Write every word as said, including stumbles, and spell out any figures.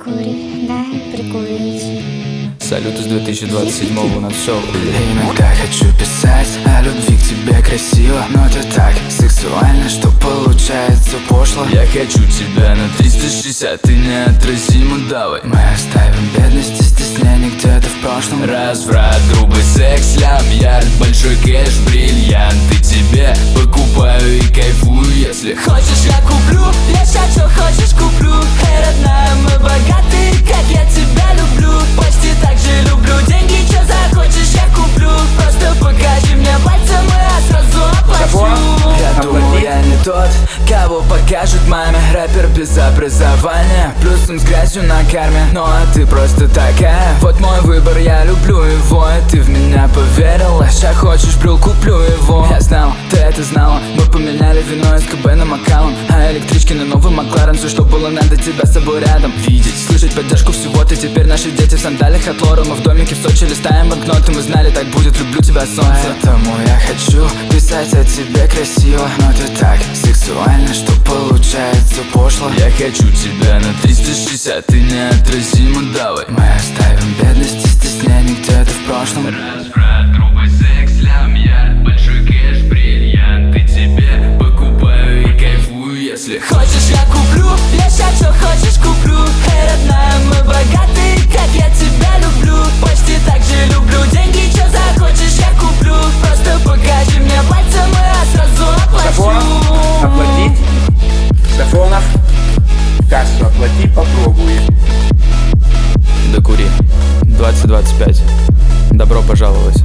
Докури, дай прикурить. Салют из две тысячи двадцать седьмого у нас все. Иногда хочу писать о любви к тебе красиво, но ты так сексуально, что получается пошло. Я хочу тебя на триста шестьдесят, ты неотразима, давай. Мы оставим бедность и стеснение где-то в прошлом. Разврат, грубый секс, лям, ярд, большой кэш, бриллианты тебе покупаю и кайфую, если хочешь, я куплю, я сейчас что хочешь куплю. Эй, родная, мы богатые, как я тебя люблю. Почти так же люблю деньги, что захочешь, я куплю. Просто покажи мне пальцем, и я сразу оплачу. Я думаю, я не тот, кого покажут маме. Рэпер без образования, плюсом с грязью на карме. Ну а ты просто такая, вот мой выбор, я люблю его. И ты в меня поверила, ща хочешь брюл, куплю его. Я знал, ты это знала, мы поменяли вино из КБ на Макалом, а электрички на новый Макларен. Все, что было, надо тебя с собой рядом видеть, слышать поддержку всего-то. Теперь наши дети в сандалиях от Лора. Мы в домике в Сочи листаем банкноты. Мы знали, так будет, люблю тебя, солнце. Поэтому я хочу писать о тебе красиво, но ты так сексуально, что получается пошло. Я хочу тебя на триста шестьдесят, ты неотразима, давай. Мы оставим бедность и стеснение где-то в прошлом. Разврат, грубый секс, лям, ярд, большой кэш, бриллианты тебе покупаю и кайфую, если хочешь, я куплю, я сейчас что хочешь куплю. Эй, родная, мы богатые, как я тебя люблю. Почти так же люблю деньги, что захочешь, я куплю. Просто покажи мне пальцем, и я сразу оплачу. Оплатить? Сафонов, кассу оплати, попробуй. Докури, двадцать двадцать пять. Добро пожаловать.